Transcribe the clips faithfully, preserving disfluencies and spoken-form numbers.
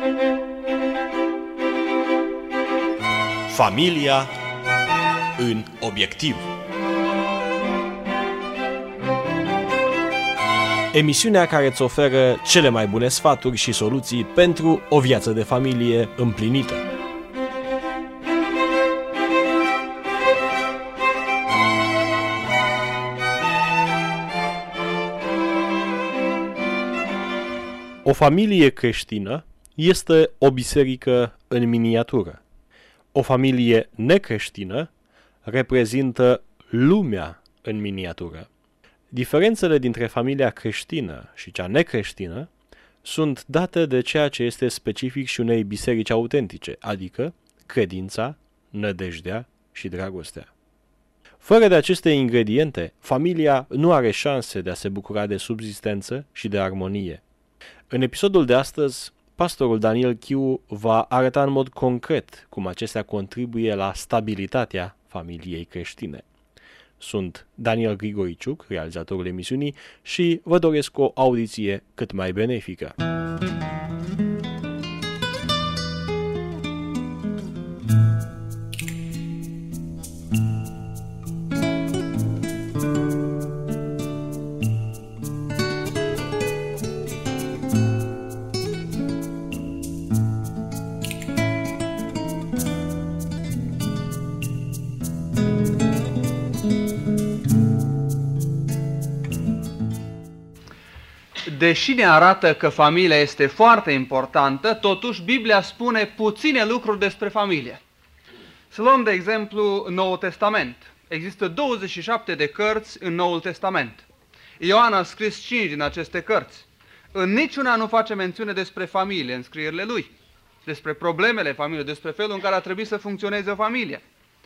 Familia în obiectiv. Emisiunea care îți oferă cele mai bune sfaturi și soluții pentru o viață de familie împlinită. O familie creștină este o biserică în miniatură. O familie necreștină reprezintă lumea în miniatură. Diferențele dintre familia creștină și cea necreștină sunt date de ceea ce este specific și unei biserici autentice, adică credința, nădejdea și dragostea. Fără de aceste ingrediente, familia nu are șanse de a se bucura de subzistență și de armonie. În episodul de astăzi, pastorul Daniel Chiu va arăta în mod concret cum acestea contribuie la stabilitatea familiei creștine. Sunt Daniel Grigoriciuc, realizatorul emisiunii, și vă doresc o audiție cât mai benefică. Deși ne arată că familia este foarte importantă, totuși Biblia spune puține lucruri despre familie. Să luăm de exemplu Noul Testament. Există douăzeci și șapte de cărți în Noul Testament. Ioan a scris cinci din aceste cărți. În niciuna nu face mențiune despre familie în scrierile lui, despre problemele familiei, despre felul în care a trebuit să funcționeze o familie.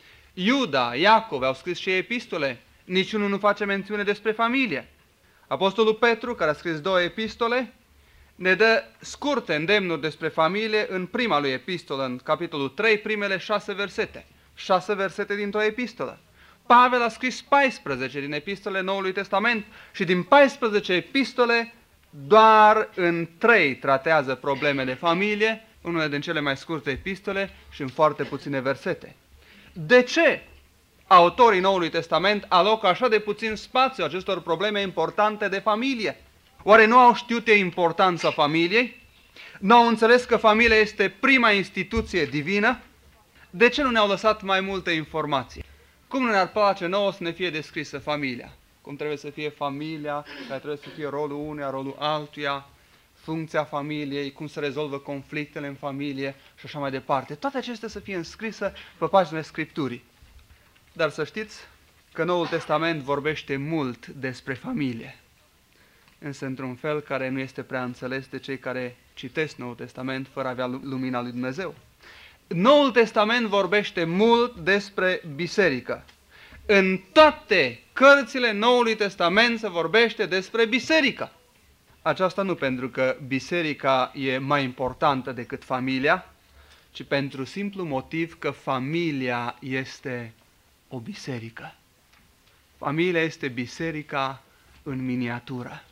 Iuda, Iacov au scris și epistole, niciunul nu face mențiune despre familie. Apostolul Petru, care a scris două epistole, ne dă scurte îndemnuri despre familie în prima lui epistolă, în capitolul trei, primele șase versete. Șase versete dintr-o epistolă. Pavel a scris paisprezece din epistolele Noului Testament și din paisprezece epistole doar în trei tratează problemele familie, unele din cele mai scurte epistole și în foarte puține versete. De ce autorii Noului Testament alocă așa de puțin spațiu acestor probleme importante de familie? Oare nu au știut ei importanța familiei? Nu au înțeles că familia este prima instituție divină? De ce nu ne-au lăsat mai multe informații? Cum nu ne-ar place nouă să ne fie descrisă familia? Cum trebuie să fie familia, care trebuie să fie rolul unuia, rolul altuia, funcția familiei, cum se rezolvă conflictele în familie și așa mai departe. Toate acestea să fie înscrise pe paginile Scripturii. Dar să știți că Noul Testament vorbește mult despre familie, însă într-un fel care nu este prea înțeles de cei care citesc Noul Testament fără a avea lumina lui Dumnezeu. Noul Testament vorbește mult despre biserică. În toate cărțile Noului Testament se vorbește despre biserică. Aceasta nu pentru că biserica e mai importantă decât familia, ci pentru simplu motiv că familia este o biserică. Familia este biserica în miniatură.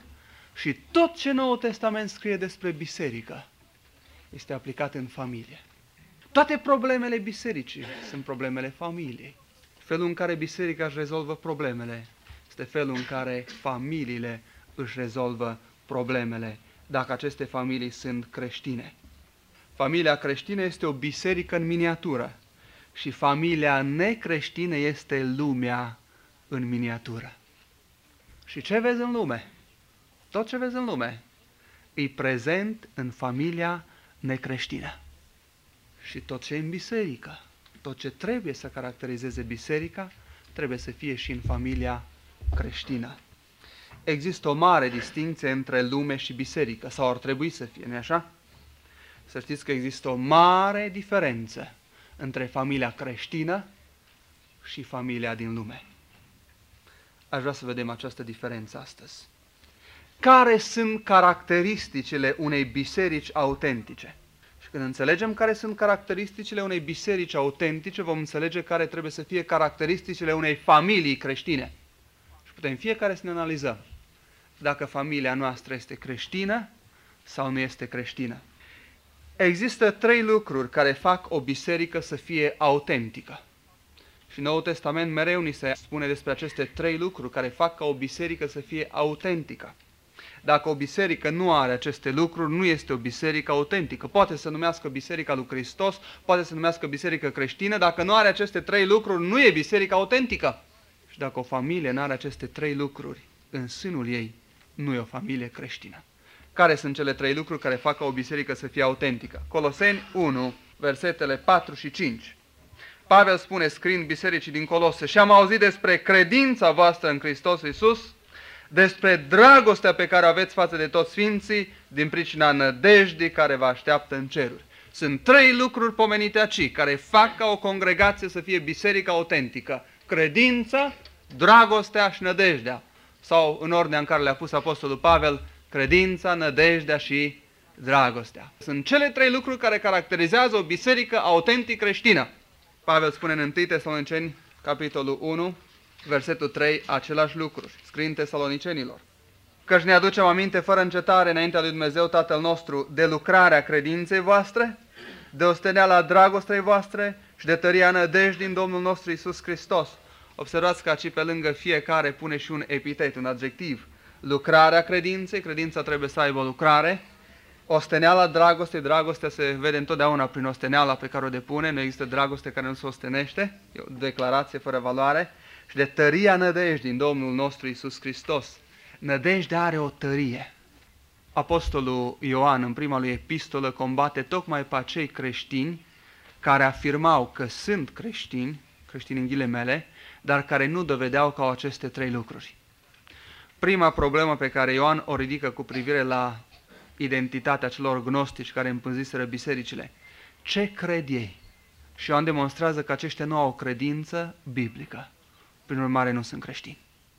Și tot ce Noul Testament scrie despre biserică este aplicat în familie. Toate problemele bisericii sunt problemele familiei. Felul în care biserica își rezolvă problemele este felul în care familiile își rezolvă problemele, dacă aceste familii sunt creștine. Familia creștină este o biserică în miniatură și familia necreștină este lumea în miniatură. Și ce vezi în lume? Tot ce vezi în lume e prezent în familia necreștină. Și tot ce e în biserică, tot ce trebuie să caracterizeze biserica, trebuie să fie și în familia creștină. Există o mare distinție între lume și biserică, sau ar trebui să fie, nu-i așa? Să știți că există o mare diferență între familia creștină și familia din lume. Aș vrea să vedem această diferență astăzi. Care sunt caracteristicile unei biserici autentice? Și când înțelegem care sunt caracteristicile unei biserici autentice, vom înțelege care trebuie să fie caracteristicile unei familii creștine. Și putem fiecare să ne analizăm dacă familia noastră este creștină sau nu este creștină. Există trei lucruri care fac o biserică să fie autentică. Și Noul Testament mereu ni se spune despre aceste trei lucruri care fac ca o biserică să fie autentică. Dacă o biserică nu are aceste lucruri, nu este o biserică autentică. Poate să numească Biserica lui Hristos, poate să numească biserică creștină, dacă nu are aceste trei lucruri, nu e biserică autentică. Și dacă o familie nu are aceste trei lucruri în sânul ei, nu e o familie creștină. Care sunt cele trei lucruri care fac ca o biserică să fie autentică? Coloseni unu, versetele patru și cinci. Pavel spune, scriind bisericii din Colose, și am auzit despre credința voastră în Hristos Iisus, despre dragostea pe care o aveți față de toți sfinții, din pricina nădejdii care vă așteaptă în ceruri. Sunt trei lucruri pomenite aici, care fac ca o congregație să fie biserică autentică. Credința, dragostea și nădejdea. Sau, în ordinea în care le-a pus Apostolul Pavel, credința, nădejdea și dragostea. Sunt cele trei lucruri care caracterizează o biserică autentic creștină. Pavel spune în întâi Tesaloniceni, capitolul unu, versetul trei, același lucru, scriind Tesalonicenilor. Căci ne aducem aminte fără încetare înaintea lui Dumnezeu Tatăl nostru de lucrarea credinței voastre, de osteneala dragostei voastre și de tăria nădejdii din Domnul nostru Iisus Hristos. Observați că aici pe lângă fiecare pune și un epitet, un adjectiv. Lucrarea credinței, credința trebuie să aibă o lucrare. Osteneala dragostei, dragostea se vede întotdeauna prin osteneala pe care o depune, nu există dragoste care nu se ostenește, e o declarație fără valoare. Și de tăria nădejdii din Domnul nostru Iisus Hristos. Nădejdea are o tărie. Apostolul Ioan, în prima lui epistolă, combate tocmai pe acei creștini care afirmau că sunt creștini, creștini în ghilimele, dar care nu dovedeau că au aceste trei lucruri. Prima problemă pe care Ioan o ridică cu privire la identitatea celor gnostici care împânziseră bisericile. Ce cred ei? Și Ioan demonstrează că aceștia nu au o credință biblică. Prin urmare nu sunt creștini.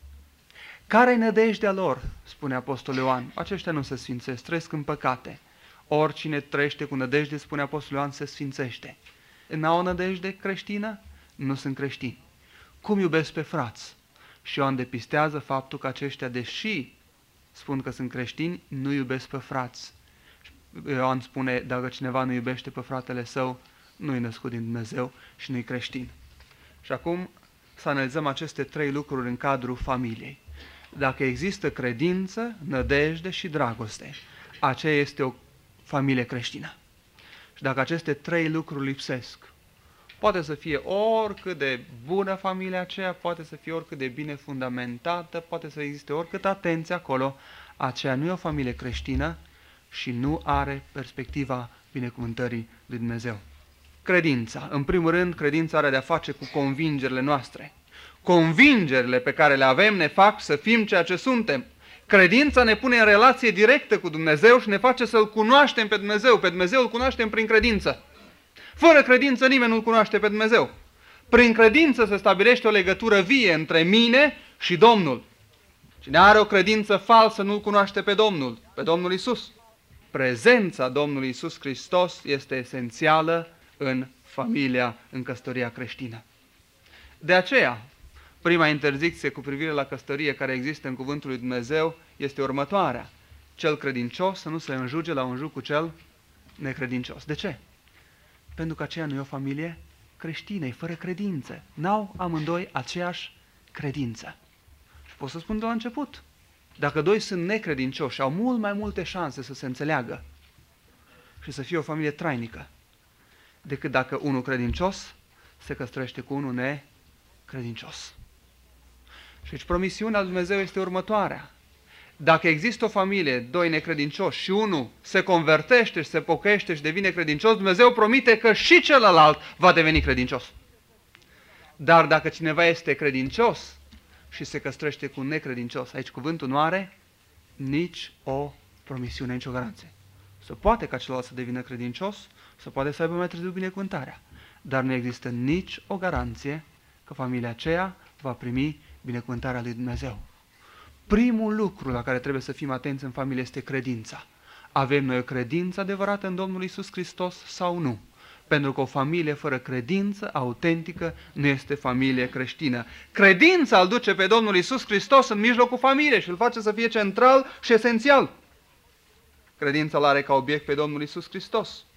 Care-i nădejdea lor? Spune Apostolul Ioan. Aceștia nu se sfințesc, trăiesc în păcate. Oricine trăiește cu nădejde, spune Apostolul Ioan, se sfințește. N-au o nădejde creștină? Nu sunt creștini. Cum iubesc pe frați? Și Ioan depistează faptul că aceștia, deși spun că sunt creștini, nu iubesc pe frați. Ioan spune, dacă cineva nu iubește pe fratele său, nu-i născut din Dumnezeu și nu-i creștin. Și acum să analizăm aceste trei lucruri în cadrul familiei. Dacă există credință, nădejde și dragoste, aceea este o familie creștină. Și dacă aceste trei lucruri lipsesc, poate să fie oricât de bună familia aceea, poate să fie oricât de bine fundamentată, poate să existe oricât atenție acolo, aceea nu e o familie creștină și nu are perspectiva binecuvântării lui Dumnezeu. Credința. În primul rând, credința are de-a face cu convingerile noastre. Convingerile pe care le avem ne fac să fim ceea ce suntem. Credința ne pune în relație directă cu Dumnezeu și ne face să-L cunoaștem pe Dumnezeu. Pe Dumnezeu îl cunoaștem prin credință. Fără credință nimeni nu-L cunoaște pe Dumnezeu. Prin credință se stabilește o legătură vie între mine și Domnul. Cine are o credință falsă nu-L cunoaște pe Domnul, pe Domnul Iisus. Prezența Domnului Iisus Hristos este esențială în familia, în căsătoria creștină. De aceea, prima interzicție cu privire la căsătorie care există în Cuvântul lui Dumnezeu este următoarea. Cel credincios să nu se înjuge la un juc cu cel necredincios. De ce? Pentru că aceea nu e o familie creștină, e fără credință. N-au amândoi aceeași credință. Și pot să spun de la început. Dacă doi sunt necredincioși, au mult mai multe șanse să se înțeleagă și să fie o familie trainică, decât dacă unul credincios se căsătorește cu unul necredincios. Și deci promisiunea lui Dumnezeu este următoarea. Dacă există o familie, doi necredincioși și unul se convertește și se pocăiește și devine credincios, Dumnezeu promite că și celălalt va deveni credincios. Dar dacă cineva este credincios și se căsătorește cu un necredincios, aici cuvântul nu are nici o promisiune, nici o garanție. Se poate ca celălalt să devină credincios, se poate să aibă mai târziu binecuvântarea, dar nu există nici o garanție că familia aceea va primi binecuvântarea lui Dumnezeu. Primul lucru la care trebuie să fim atenți în familie este credința. Avem noi o credință adevărată în Domnul Iisus Hristos sau nu? Pentru că o familie fără credință autentică nu este familie creștină. Credința îl duce pe Domnul Iisus Hristos în mijlocul familiei și îl face să fie central și esențial. Credința îl are ca obiect pe Domnul Iisus Hristos.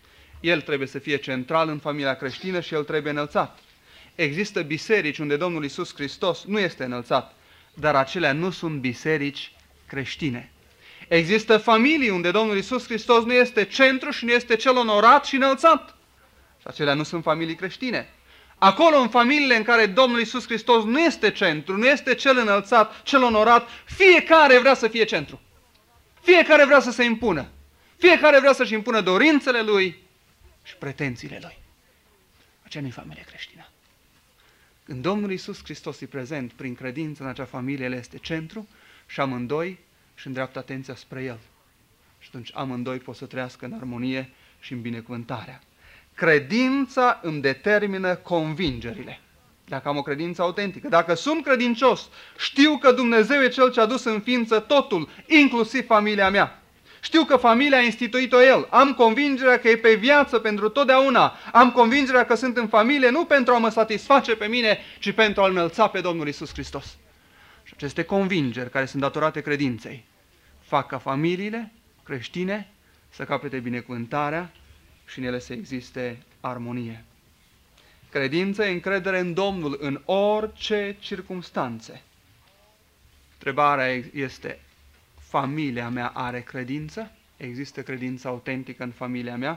El trebuie să fie central în familia creștină și El trebuie înălțat. Există biserici unde Domnul Iisus Hristos nu este înălțat, dar acelea nu sunt biserici creștine. Există familii unde Domnul Iisus Hristos nu este centru și nu este cel onorat și înălțat. Și acelea nu sunt familii creștine. Acolo, în familiile în care Domnul Iisus Hristos nu este centru, nu este cel înălțat, cel onorat, fiecare vrea să fie centru. Fiecare vrea să se impună. Fiecare vrea să-și impună dorințele lui și pretențiile lui. Aceea nu e familie creștină. Când Domnul Iisus Hristos e prezent prin credință în acea familie, El este centru și amândoi își îndreaptă atenția spre El. Și atunci amândoi pot să trăiască în armonie și în binecuvântarea. Credința îmi determină convingerile. Dacă am o credință autentică, dacă sunt credincios, știu că Dumnezeu e Cel ce a dus în ființă totul, inclusiv familia mea. Știu că familia a instituit-o El. Am convingerea că e pe viață pentru totdeauna. Am convingerea că sunt în familie nu pentru a mă satisface pe mine, ci pentru a-L înălța pe Domnul Iisus Hristos. Și aceste convingeri care sunt datorate credinței fac ca familiile creștine să capete binecuvântarea și în ele să existe armonie. Credință e încredere în Domnul în orice circumstanțe. Întrebarea este: familia mea are credință? Există credință autentică în familia mea?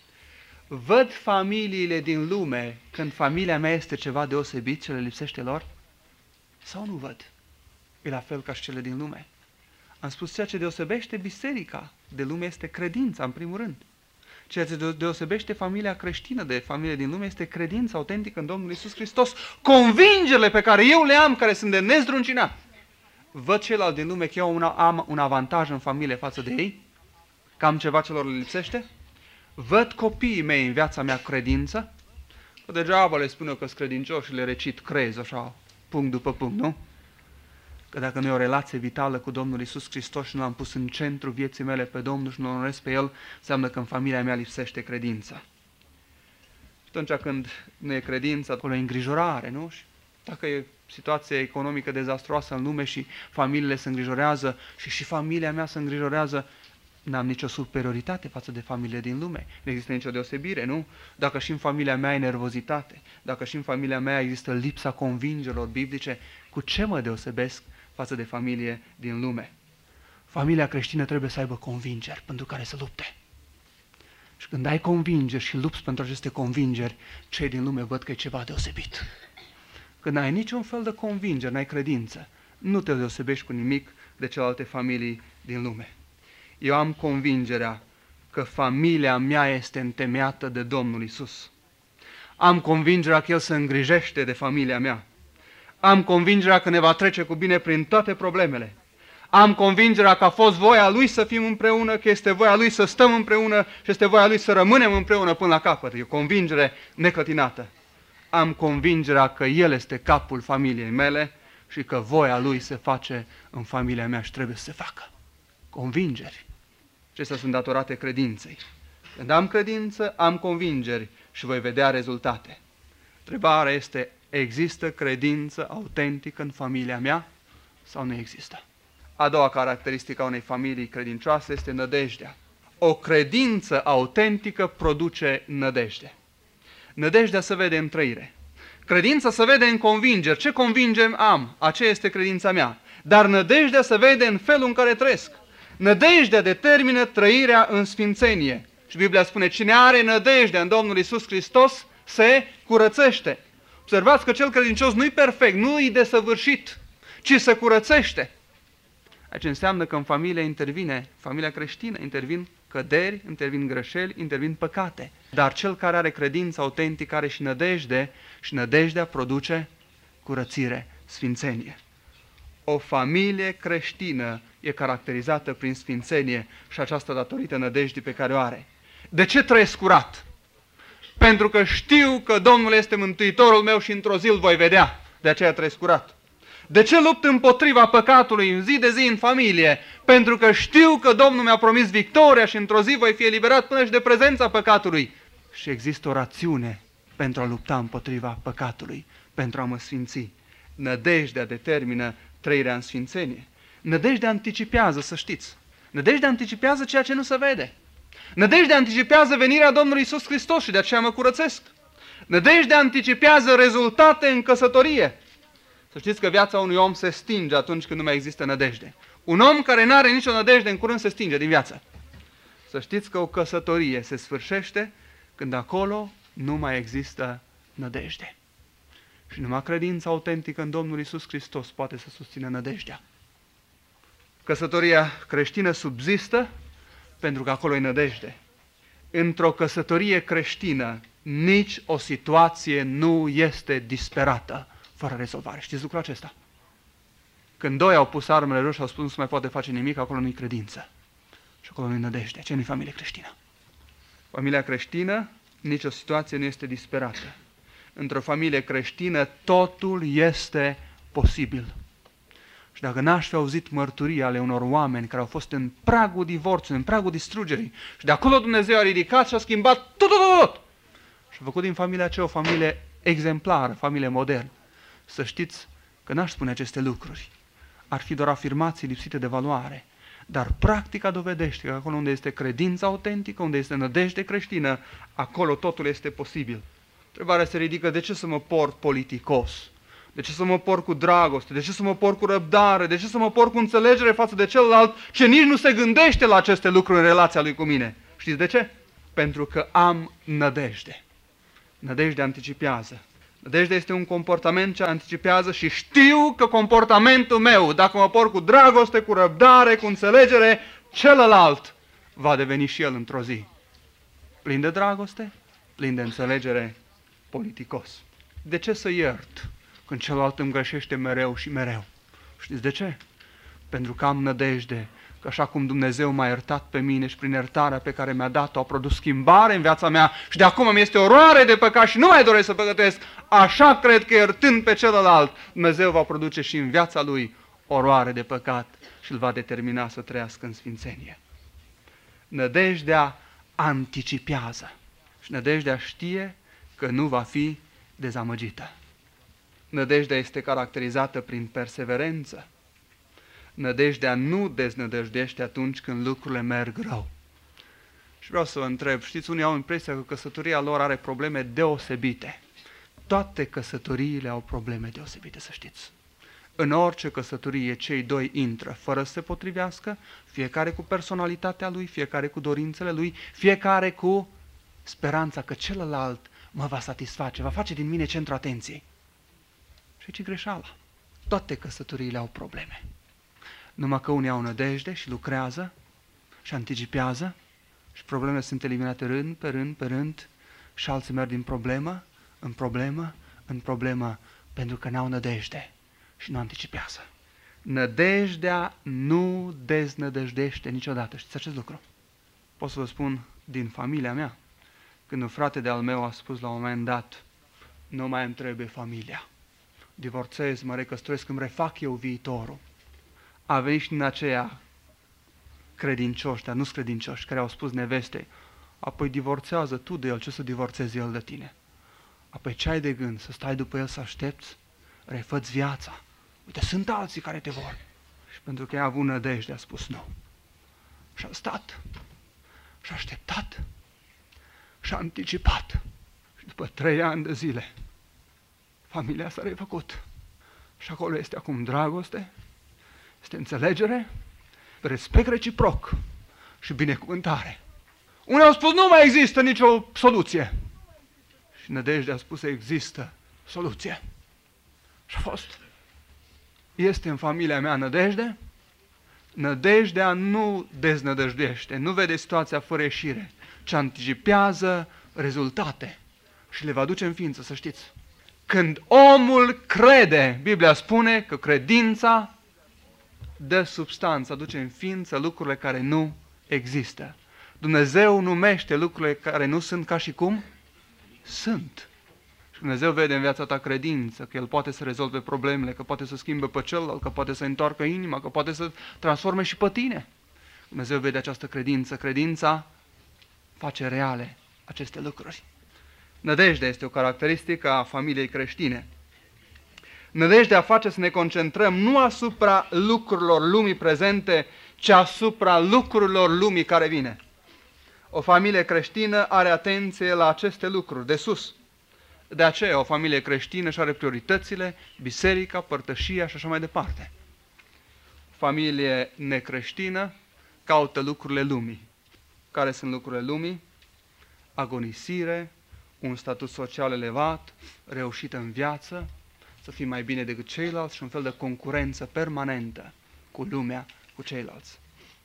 Văd familiile din lume când familia mea este ceva deosebit ce le lipsește lor? Sau nu văd? E la fel ca și cele din lume. Am spus, ceea ce deosebește biserica de lume este credința, în primul rând. Ceea ce deosebește familia creștină de familie din lume este credința autentică în Domnul Iisus Hristos. Convingerile pe care eu le am, care sunt de nezdruncinat. Văd ceilalți din lume că eu am un avantaj în familie față de ei, că am ceva ce lor le lipsește. Văd copiii mei în viața mea credință, că degeaba le spun eu că sunt credincioși și le recit crezi așa, punct după punct, nu? Că dacă nu e o relație vitală cu Domnul Iisus Hristos și nu l-am pus în centru vieții mele pe Domnul și nu l onorez pe El, înseamnă că în familia mea lipsește credința. Și atunci când nu e credință, acolo e îngrijorare, nu? Și dacă e situație economică dezastruoasă în lume și familiile se îngrijorează și și familia mea se îngrijorează, n-am nicio superioritate față de familiile din lume. Nu există nicio deosebire, nu? Dacă și în familia mea e nervozitate, dacă și în familia mea există lipsa convingerilor biblice, cu ce mă deosebesc față de familie din lume? Familia creștină trebuie să aibă convingeri pentru care să lupte. Și când ai convingeri și lupți pentru aceste convingeri, cei din lume văd că e ceva deosebit. Când n-ai niciun fel de convingere, n-ai credință, nu te deosebești cu nimic de celelalte familii din lume. Eu am convingerea că familia mea este întemeiată de Domnul Iisus. Am convingerea că El se îngrijește de familia mea. Am convingerea că ne va trece cu bine prin toate problemele. Am convingerea că a fost voia Lui să fim împreună, că este voia Lui să stăm împreună și este voia Lui să rămânem împreună până la capăt. E o convingere neclătinată. Am convingerea că El este capul familiei mele și că voia Lui se face în familia mea și trebuie să se facă. Convingeri. Acestea sunt datorate credinței. Când am credință, am convingeri și voi vedea rezultate. Întrebarea este: există credință autentică în familia mea sau nu există? A doua caracteristică a unei familii credincioase este nădejdea. O credință autentică produce nădejde. Nădejdea se vede în trăire. Credința se vede în convingeri. Ce convingeri am? Aceea este credința mea. Dar nădejdea se vede în felul în care trăiesc. Nădejdea determină trăirea în sfințenie. Și Biblia spune: cine are nădejdea în Domnul Iisus Hristos se curățește. Observați că cel credincios nu-i perfect, nu-i desăvârșit, ci se curățește. Aici înseamnă că în familie intervine, familia creștină, intervin căderi, intervin greșeli, intervin păcate. Dar cel care are credință autentică are și nădejde și nădejdea produce curățire, sfințenie. O familie creștină e caracterizată prin sfințenie și aceasta datorită nădejdii pe care o are. De ce trăiesc curat? Pentru că știu că Domnul este Mântuitorul meu și într-o zi îl voi vedea. De aceea trăiesc curat. De ce lupt împotriva păcatului în zi de zi în familie? Pentru că știu că Domnul mi-a promis victoria și într-o zi voi fi eliberat până și de prezența păcatului. Și există o rațiune pentru a lupta împotriva păcatului, pentru a mă sfinți. Nădejdea determină trăirea în sfințenie. Nădejdea anticipează, să știți. Nădejdea anticipează ceea ce nu se vede. Nădejdea anticipează venirea Domnului Iisus Hristos și de aceea mă curățesc. Nădejdea anticipează rezultate în căsătorie. Să știți că viața unui om se stinge atunci când nu mai există nădejde. Un om care nu are nicio nădejde în curând se stinge din viață. Să știți că o căsătorie se sfârșește când acolo nu mai există nădejde. Și numai credința autentică în Domnul Iisus Hristos poate să susțină nădejdea. Căsătoria creștină subzistă pentru că acolo e nădejde. Într-o căsătorie creștină nici o situație nu este disperată fără rezolvare. Știți lucrul acesta? Când doi au pus armele jos și au spus nu se mai poate face nimic, acolo nu-i credință. Și acolo nu-i nădejde. Ce nu-i familie creștină? Familia creștină, nicio situație nu este disperată. Într-o familie creștină totul este posibil. Și dacă n-aș fi auzit mărturii ale unor oameni care au fost în pragul divorțului, în pragul distrugerii, și de acolo Dumnezeu a ridicat și a schimbat tot, tot, tot, tot. Și a făcut din familia aceea o familie exemplară, familie modernă. Să știți că n-aș spune aceste lucruri. Ar fi doar afirmații lipsite de valoare. Dar practica dovedește că acolo unde este credința autentică, unde este nădejde creștină, acolo totul este posibil. Întrebarea se ridică, de ce să mă port politicos? De ce să mă port cu dragoste? De ce să mă port cu răbdare? De ce să mă port cu înțelegere față de celălalt ce nici nu se gândește la aceste lucruri în relația lui cu mine? Știți de ce? Pentru că am nădejde. Nădejdea anticipează. Nădejdea este un comportament ce anticipează și știu că comportamentul meu, dacă mă port cu dragoste, cu răbdare, cu înțelegere, celălalt va deveni și el într-o zi plin de dragoste, plin de înțelegere, politicos. De ce să iert când celălalt îmi greșește mereu și mereu? Știți de ce? Pentru că am nădejde că așa cum Dumnezeu m-a iertat pe mine și prin iertarea pe care mi-a dat-o a produs schimbare în viața mea și de acum mi este oroare de păcat și nu mai doresc să păcătuiesc, așa cred că iertând pe celălalt, Dumnezeu va produce și în viața lui oroare de păcat și îl va determina să trăiască în sfințenie. Nădejdea anticipează și nădejdea știe că nu va fi dezamăgită. Nădejdea este caracterizată prin perseverență. Nădejdea nu deznădăjdește atunci când lucrurile merg rău. Și vreau să vă întreb, știți, unii au impresia că căsătoria lor are probleme deosebite. Toate căsătoriile au probleme deosebite, să știți. În orice căsătorie cei doi intră fără să se potrivească, fiecare cu personalitatea lui, fiecare cu dorințele lui, fiecare cu speranța că celălalt mă va satisface, va face din mine centru atenției. Și aici e greșeala. Toate căsătoriile au probleme. Numai că unii au nădejde și lucrează și anticipează și problemele sunt eliminate rând pe rând pe rând și alții merg din problemă în problemă în problemă pentru că n-au nădejde și nu anticipează. Nădejdea nu deznădăjdește niciodată. Știți acest lucru? Pot să vă spun din familia mea. Când un frate de-al meu a spus la un moment dat, nu mai îmi trebuie familia. Divorțez, mă recăsătoresc, îmi refac eu viitorul. A venit și din aceea credincioși, dar nu-s credincioși, care au spus nevestei, apoi divorțează tu de el, ce să divorțezi el de tine? Apoi ce ai de gând? Să stai după el să aștepți? Refă-ți viața. Uite, sunt alții care te vor. Și pentru că ea a avut nădejde, a spus nu. Și a stat, și a așteptat, și a anticipat. Și după trei ani de zile, familia s-a refăcut. Și acolo este acum dragoste, este înțelegere, respect reciproc și binecuvântare. Unii au spus, nu mai există nicio soluție. Și nădejdea a spus, există soluție. Și a fost. Este în familia mea nădejde. Nădejdea nu deznădăjdește, nu vede situația fără ieșire, ci anticipează rezultate și le va duce în ființă, să știți. Când omul crede, Biblia spune că credința dă substanță, aduce în ființă lucrurile care nu există. Dumnezeu numește lucrurile care nu sunt ca și cum sunt. Și Dumnezeu vede în viața ta credință, că El poate să rezolve problemele, că poate să schimbe pe celălalt, că poate să întoarcă inima, că poate să transforme și pe tine. Dumnezeu vede această credință. Credința face reale aceste lucruri. Nădejdea este o caracteristică a familiei creștine. Nădejdea face să ne concentrăm nu asupra lucrurilor lumii prezente, ci asupra lucrurilor lumii care vine. O familie creștină are atenție la aceste lucruri de sus. De aceea, o familie creștină își are prioritățile, biserica, părtășia și așa mai departe. O familie necreștină caută lucrurile lumii. Care sunt lucrurile lumii? Agonisire, un statut social elevat, reușită în viață, să fii mai bine decât ceilalți și un fel de concurență permanentă cu lumea, cu ceilalți.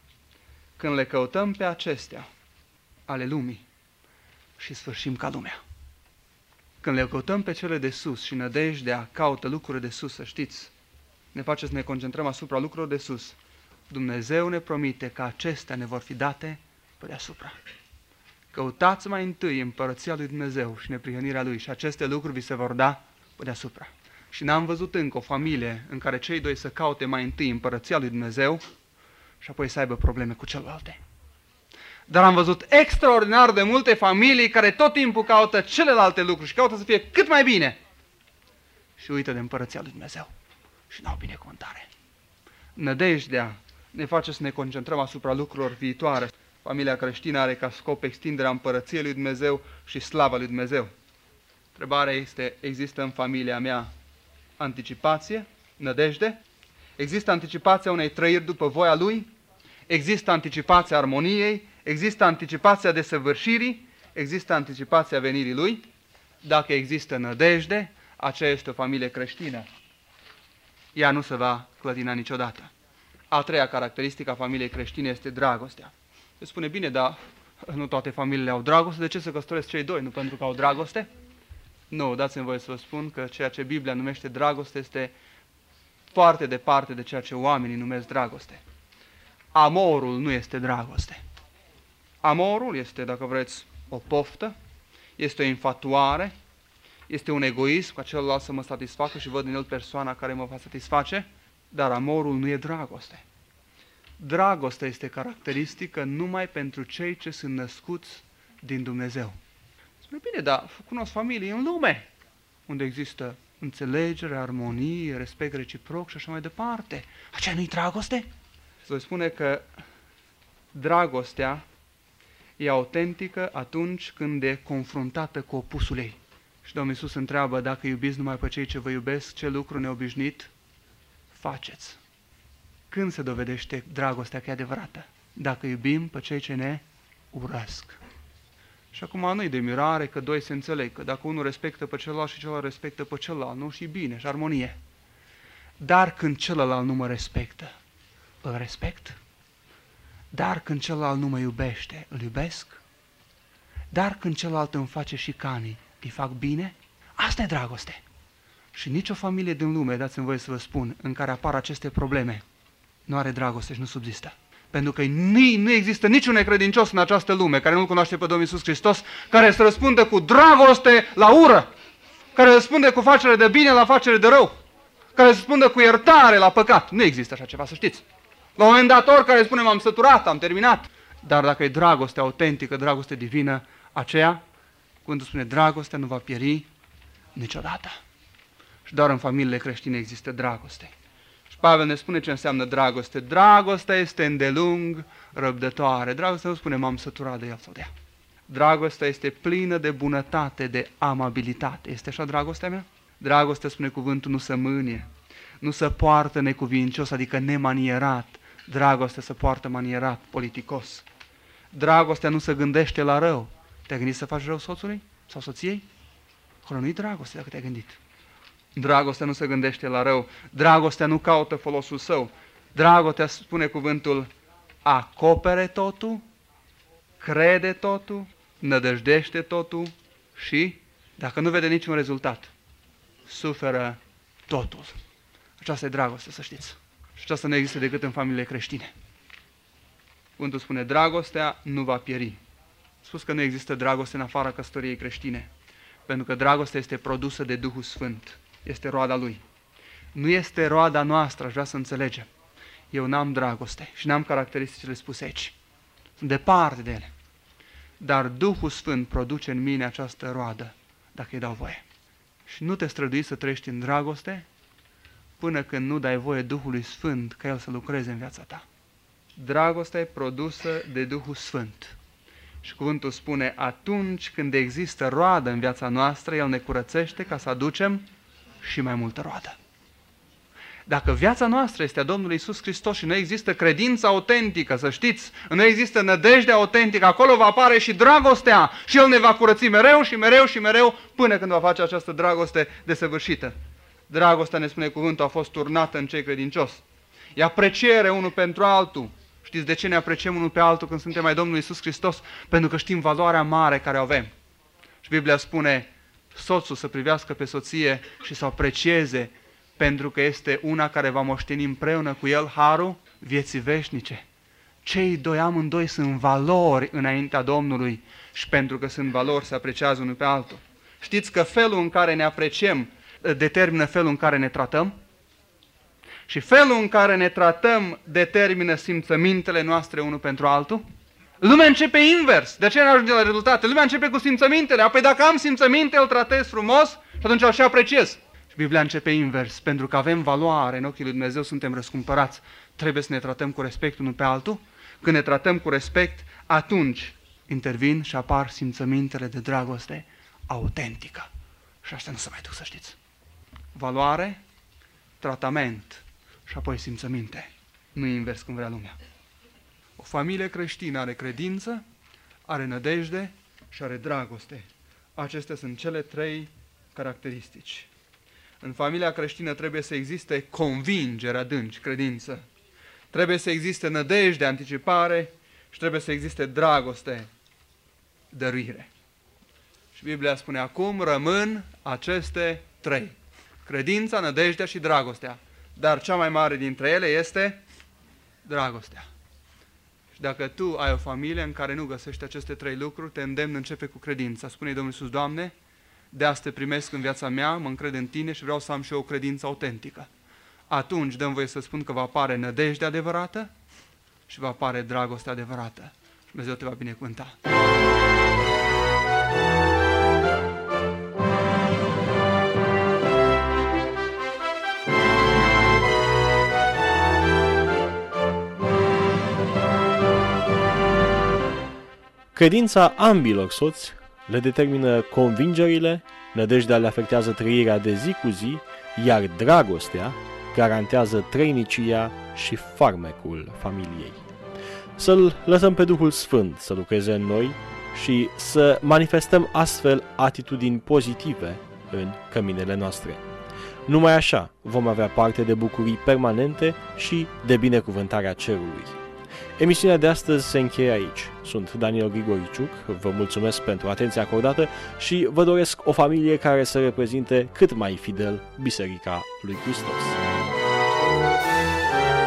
Când le căutăm pe acestea, ale lumii, și sfârșim ca lumea. Când le căutăm pe cele de sus și nădejdea caută lucrurile de sus, să știți, ne face să ne concentrăm asupra lucrurilor de sus. Dumnezeu ne promite că acestea ne vor fi date pe deasupra. Căutați mai întâi împărăția lui Dumnezeu și neprihănirea Lui și aceste lucruri vi se vor da pe deasupra. Și n-am văzut încă o familie în care cei doi să caute mai întâi împărăția lui Dumnezeu și apoi să aibă probleme cu celelalte. Dar am văzut extraordinar de multe familii care tot timpul caută celelalte lucruri și caută să fie cât mai bine. Și uită de împărăția lui Dumnezeu și n-au binecuvântare. Nădejdea ne face să ne concentrăm asupra lucrurilor viitoare. Familia creștină are ca scop extinderea împărăției lui Dumnezeu și slava lui Dumnezeu. Întrebarea este, există în familia mea anticipație, nădejde? Există anticipația unei trăiri după voia Lui? Există anticipația armoniei? Există anticipația desăvârșirii? Există anticipația venirii Lui? Dacă există nădejde, aceea este o familie creștină. Ea nu se va clătina niciodată. A treia caracteristică a familiei creștine este dragostea. Se spune, bine, dar nu toate familiile au dragoste, de ce se căsătoresc cei doi? Nu pentru că au dragoste? Nu, dați-mi voie să vă spun că ceea ce Biblia numește dragoste este foarte departe de ceea ce oamenii numesc dragoste. Amorul nu este dragoste. Amorul este, dacă vreți, o poftă, este o infatuare, este un egoism ca celălalt să mă satisfacă și văd în el persoana care mă va satisface, dar amorul nu e dragoste. Dragostea este caracteristică numai pentru cei ce sunt născuți din Dumnezeu. Spune, bine, dar cunosc familii în lume, unde există înțelegere, armonie, respect reciproc și așa mai departe. Aceea nu-i dragoste? Se spune că dragostea e autentică atunci când e confruntată cu opusul ei. Și Domnul Iisus întreabă, dacă iubiți numai pe cei ce vă iubesc, ce lucru neobișnuit faceți? Când se dovedește dragostea că e adevărată? Dacă iubim pe cei ce ne urăsc. Și acum nu-i de mirare că doi se înțeleg, că dacă unul respectă pe celălalt și celălalt respectă pe celălalt, nu? Și bine, și armonie. Dar când celălalt nu mă respectă, îl respect? Dar când celălalt nu mă iubește, îl iubesc? Dar când celălalt îmi face șicanii, îi fac bine? Asta e dragoste. Și nicio familie din lume, dați-mi voie să vă spun, în care apar aceste probleme, nu are dragoste și nu subzistă. Pentru că nu există niciun necredincios în această lume care nu-L cunoaște pe Domnul Iisus Hristos, care să răspundă cu dragoste la ură, care răspunde cu facere de bine la facere de rău, care răspunde cu iertare la păcat. Nu există așa ceva, să știți. La un moment dat, oricare spune, m-am săturat, am terminat. Dar dacă e dragoste autentică, dragoste divină, aceea, cuvântul spune, dragostea nu va pieri niciodată. Și doar în familiile creștine există dragoste. Și Pavel ne spune ce înseamnă dragoste. Dragostea este îndelung răbdătoare. Dragostea nu spune, m-am săturat de el sau de ea. Dragostea este plină de bunătate, de amabilitate. Este așa dragostea mea? Dragostea, spune cuvântul, nu se mânie, nu se poartă necuvincios, adică nemanierat. Dragostea se poartă manierat, politicos. Dragostea nu se gândește la rău. Te-ai gândit să faci rău soțului sau soției? Acolo nu-i dragoste dacă te-ai gândit. Dragostea nu se gândește la rău. Dragostea nu caută folosul său. Dragostea, spune cuvântul, acopere totul, crede totul, nădăjdește totul și, dacă nu vede niciun rezultat, suferă totul. Aceasta e dragoste, să știți. Și aceasta nu există decât în familiile creștine. Cuvântul spune, dragostea nu va pieri. Spus că nu există dragoste în afara căsătoriei creștine, pentru că dragostea este produsă de Duhul Sfânt. Este roada Lui. Nu este roada noastră, aș vrea să înțelegem. Eu n-am dragoste și n-am caracteristicile spuse aici. Sunt departe de ele. Dar Duhul Sfânt produce în mine această roadă, dacă îi dau voie. Și nu te strădui să trăiești în dragoste până când nu dai voie Duhului Sfânt ca El să lucreze în viața ta. Dragostea e produsă de Duhul Sfânt. Și cuvântul spune, atunci când există roadă în viața noastră, El ne curățește ca să aducem și mai multă roadă. Dacă viața noastră este a Domnului Iisus Hristos și nu există credința autentică, să știți, nu există nădejdea autentică, acolo va apare și dragostea și El ne va curăți mereu și mereu și mereu până când va face această dragoste desăvârșită. Dragostea, ne spune cuvântul, a fost turnată în cei credincioși. E apreciere unul pentru altul. Știți de ce ne apreciem unul pe altul când suntem ai Domnului Iisus Hristos? Pentru că știm valoarea mare care o avem. Și Biblia spune, soțul să privească pe soție și să o aprecieze, pentru că este una care va moșteni împreună cu el harul vieții veșnice. Cei doi amândoi sunt valori înaintea Domnului și pentru că sunt valori se apreciază unul pe altul. Știți că felul în care ne apreciem determină felul în care ne tratăm? Și felul în care ne tratăm determină simțămintele noastre unul pentru altul? Lumea începe invers. De ce nu ajunge la rezultate? Lumea începe cu simțămintele. Apoi dacă am simțăminte, îl tratez frumos și atunci îl și apreciez. Și Biblia începe invers. Pentru că avem valoare în ochii lui Dumnezeu, suntem răscumpărați. Trebuie să ne tratăm cu respect unul pe altul. Când ne tratăm cu respect, atunci intervin și apar simțămintele de dragoste autentică. Și asta nu se mai duc, să știți. Valoare, tratament și apoi simțăminte. Nu invers cum vrea lumea. O familie creștină are credință, are nădejde și are dragoste. Acestea sunt cele trei caracteristici. În familia creștină trebuie să existe convingere adânci, credință. Trebuie să existe nădejde, anticipare și trebuie să existe dragoste, dăruire. Și Biblia spune, acum rămân aceste trei. Credința, nădejdea și dragostea. Dar cea mai mare dintre ele este dragostea. Și dacă tu ai o familie în care nu găsești aceste trei lucruri, te îndemn, începe cu credința. Spune-i Domnul Iisus, Doamne, de azi te primesc în viața mea, mă încred în Tine și vreau să am și eu o credință autentică. Atunci dăm voie să spun că va apare nădejde adevărată și va apare dragoste adevărată. Și Dumnezeu te va binecuvânta. Credința ambilor soți le determină convingerile, nădejdea le afectează trăirea de zi cu zi, iar dragostea garantează trăinicia și farmecul familiei. Să-L lăsăm pe Duhul Sfânt să lucreze în noi și să manifestăm astfel atitudini pozitive în căminele noastre. Numai așa vom avea parte de bucurii permanente și de binecuvântarea cerului. Emisiunea de astăzi se încheie aici. Sunt Daniel Grigoriciuc, vă mulțumesc pentru atenția acordată și vă doresc o familie care să reprezinte cât mai fidel Biserica lui Hristos.